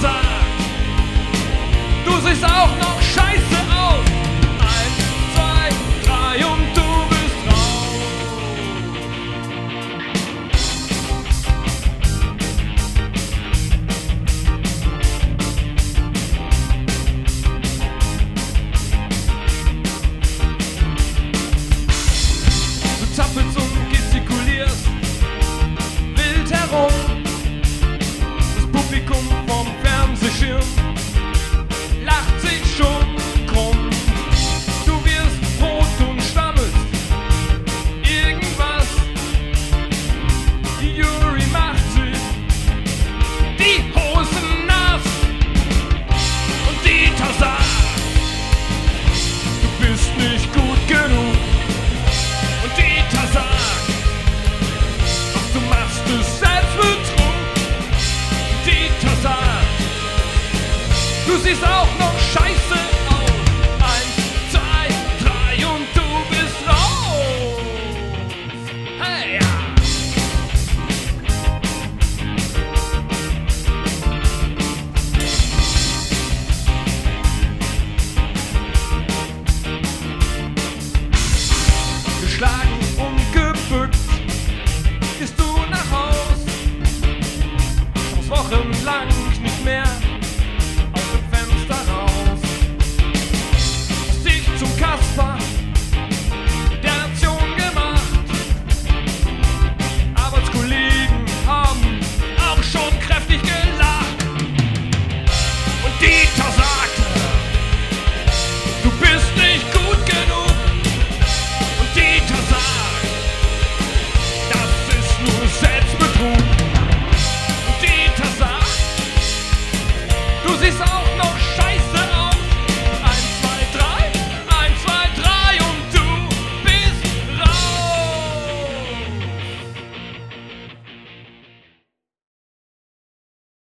sagt, du siehst auch noch scheiße aus. 1, 2, 3 und du bist raus. Du zappelst und gestikulierst wild herum. Das Publikum vom Fernsehschirm lacht sich schon krumm. Du wirst rot und stammelst irgendwas. Die Jury macht sich die Hosen nass. Und Dieter sagt, du bist nicht gut genug. Und Dieter sagt, was du machst, ist Selbstbetrug. Und Dieter sagt, du siehst auch noch scheiße aus. 1, 2, 3 und du bist raus. Hey, ja. Geschlagen und gebückt gehst du nach Haus. Schaust wochenlang